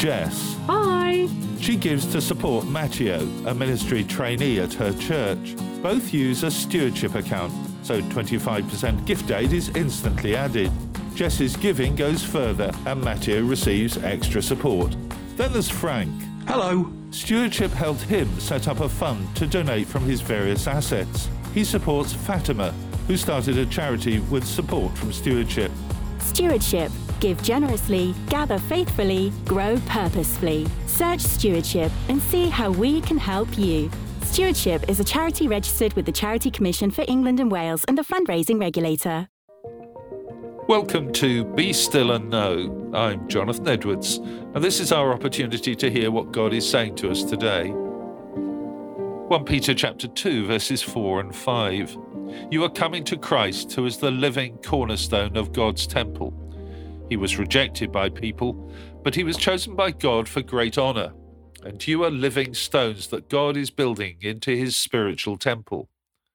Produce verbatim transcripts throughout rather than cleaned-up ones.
Jess. Hi. She gives to support Matteo, a ministry trainee at her church. Both use a stewardship account, so twenty-five percent gift aid is instantly added. Jess's giving goes further and Matteo receives extra support. Then there's Frank. Hello. Stewardship helped him set up a fund to donate from his various assets. He supports Fatima, who started a charity with support from Stewardship. Stewardship. Give generously, gather faithfully, grow purposefully. Search Stewardship and see how we can help you. Stewardship is a charity registered with the Charity Commission for England and Wales and the fundraising regulator. Welcome to Be Still and Know. I'm Jonathan Edwards, and this is our opportunity to hear what God is saying to us today. First Peter chapter two, verses four and five. You are coming to Christ, who is the living cornerstone of God's temple. He was rejected by people, but he was chosen by God for great honor. And you are living stones that God is building into his spiritual temple.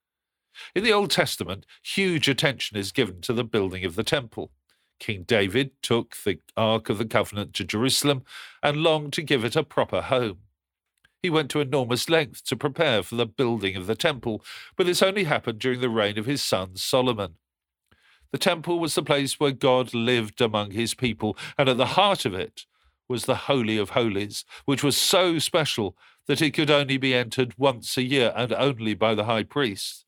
In the Old Testament, huge attention is given to the building of the temple. King David took the Ark of the Covenant to Jerusalem and longed to give it a proper home. He went to enormous lengths to prepare for the building of the temple, but this only happened during the reign of his son Solomon. The temple was the place where God lived among his people, and at the heart of it was the Holy of Holies, which was so special that it could only be entered once a year and only by the high priest.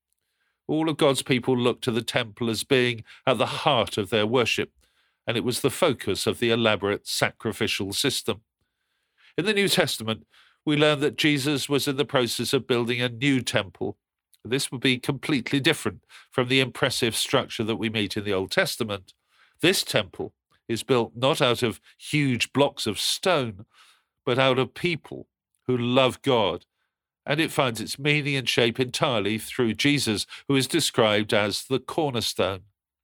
All of God's people looked to the temple as being at the heart of their worship, and it was the focus of the elaborate sacrificial system. In the New Testament, we learn that Jesus was in the process of building a new temple. This would be completely different from the impressive structure that we meet in the Old Testament. This temple is built not out of huge blocks of stone, but out of people who love God. And it finds its meaning and shape entirely through Jesus, who is described as the cornerstone.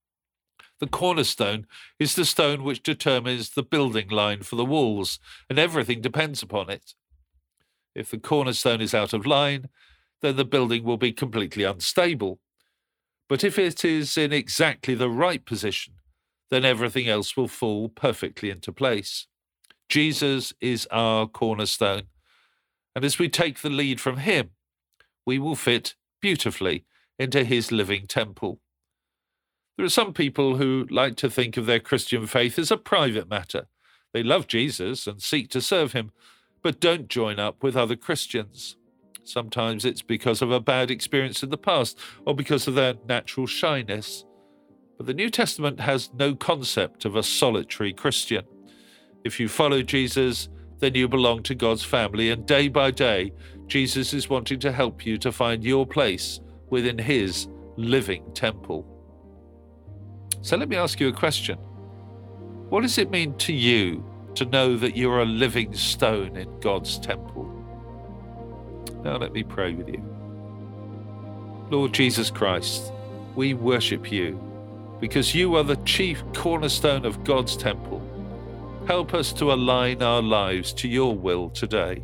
The cornerstone is the stone which determines the building line for the walls, and everything depends upon it. If the cornerstone is out of line, then the building will be completely unstable. But if it is in exactly the right position, then everything else will fall perfectly into place. Jesus is our cornerstone. And as we take the lead from him, we will fit beautifully into his living temple. There are some people who like to think of their Christian faith as a private matter. They love Jesus and seek to serve him, but don't join up with other Christians. Sometimes it's because of a bad experience in the past or because of their natural shyness. But the New Testament has no concept of a solitary Christian. If you follow Jesus, then you belong to God's family, and day by day, Jesus is wanting to help you to find your place within his living temple. So let me ask you a question. What does it mean to you to know that you're a living stone in God's temple? Now let me pray with you. Lord Jesus Christ, we worship you because you are the chief cornerstone of God's temple. Help us to align our lives to your will today.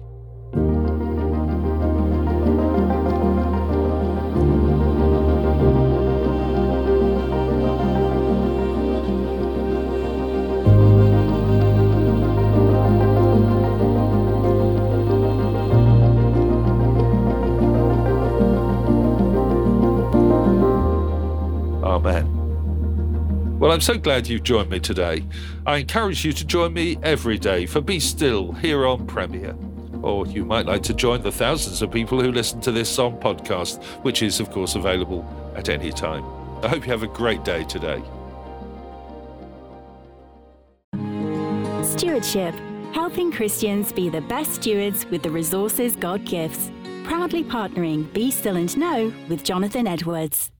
Amen. Well, I'm so glad you've joined me today. I encourage you to join me every day for Be Still here on Premier. Or you might like to join the thousands of people who listen to this on podcast, which is, of course, available at any time. I hope you have a great day today. Stewardship. Helping Christians be the best stewards with the resources God gives. Proudly partnering Be Still and Know with Jonathan Edwards.